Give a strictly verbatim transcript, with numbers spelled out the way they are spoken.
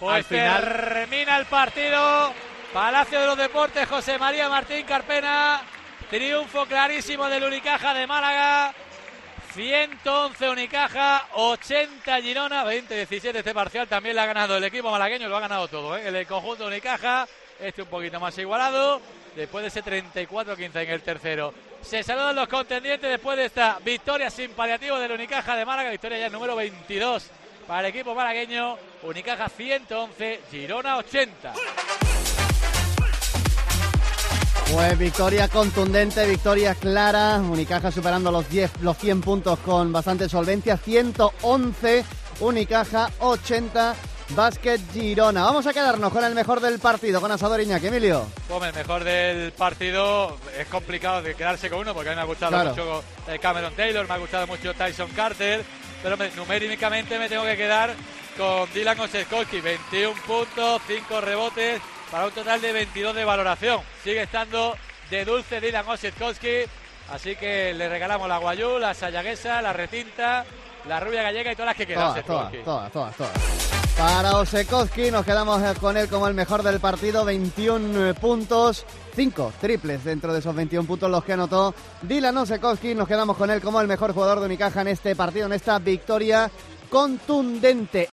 Pues al final termina el partido. Palacio de los Deportes, José María Martín Carpena. Triunfo clarísimo del Unicaja de Málaga. ciento once Unicaja, ochenta Girona, veinte diecisiete este parcial. También le ha ganado el equipo malagueño, lo ha ganado todo, ¿eh? El conjunto Unicaja, este un poquito más igualado, después de ese treinta y cuatro quince en el tercero. Se saludan los contendientes después de esta victoria sin paliativo del Unicaja de Málaga, victoria ya número veintidós para el equipo malagueño. Unicaja ciento once, Girona ochenta. Pues victoria contundente, victoria clara. Unicaja superando los diez, los cien puntos con bastante solvencia. ciento once, Unicaja ochenta, Básquet Girona. Vamos a quedarnos con el mejor del partido, con Asador Iñaki. Emilio. Pues el mejor del partido, es complicado de quedarse con uno porque a mí me ha gustado claro. mucho Cameron Taylor, me ha gustado mucho Tyson Carter, pero me, numéricamente me tengo que quedar con Dylan Osetkowski, veintiún puntos, cinco rebotes, para un total de veintidós de valoración. Sigue estando de dulce Dylan Osetkowski, así que le regalamos la guayú, la sayaguesa, la retinta, la rubia gallega y todas las que quieran. Todas, todas, todas, todas, todas. Para Osetkowski nos quedamos con él como el mejor del partido, veintiún puntos, cinco triples dentro de esos veintiún puntos los que anotó Dylan Osetkowski. Nos quedamos con él como el mejor jugador de Unicaja en este partido, en esta victoria contundente.